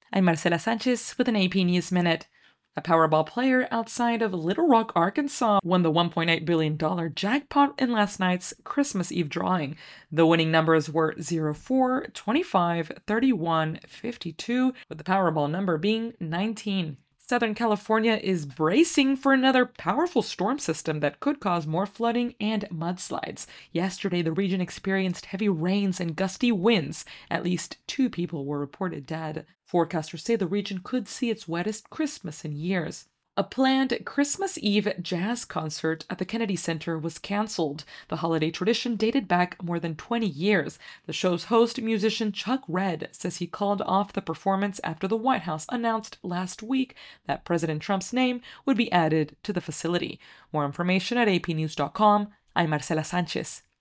I'm Marcela Sanchez with an AP News Minute. A Powerball player outside of Little Rock, Arkansas won the $1.8 billion jackpot in last night's Christmas Eve drawing. The winning numbers were 04, 25, 31, 52, with the Powerball number being 19. Southern California is bracing for another powerful storm system that could cause more flooding and mudslides. Yesterday, the region experienced heavy rains and gusty winds. At least 2 people were reported dead. Forecasters say the region could see its wettest Christmas in years. A planned Christmas Eve jazz concert at the Kennedy Center was canceled. The holiday tradition dated back more than 20 years. The show's host, musician Chuck Red, says he called off the performance after the White House announced last week that President Trump's name would be added to the facility. More information at apnews.com. I'm Marcela Sanchez.